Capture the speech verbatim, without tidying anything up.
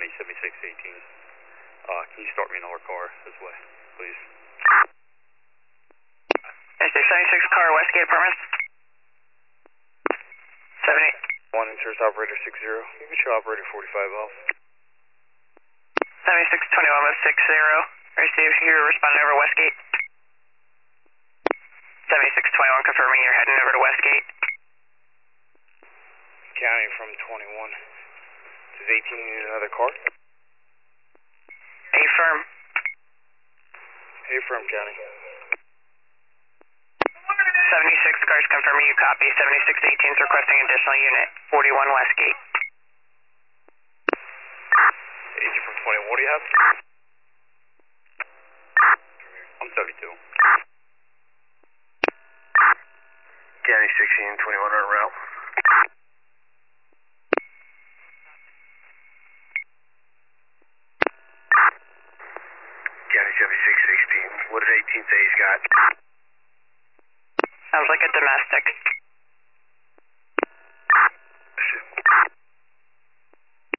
County seventy-six eighteen. Uh, can you start me another car this way, please? seventy-six car, Westgate Apartments. seventy. One insurance operator six zero. You can show operator forty-five off. seventy-six twenty-one with six zero. Receive here, responding over Westgate. seventy-six twenty-one confirming you're heading over to Westgate. County from twenty-one. Does eighteen need another car? A-firm. A-firm, County. seventy-six cars confirming you copy. seventy-six eighteen is requesting additional unit. forty-one Westgate. Agent from twenty-one, what do you have? I'm seventy-two. County sixteen twenty-one on route. County seventy-six sixteen. What does eighteen say he's got? Sounds like a domestic.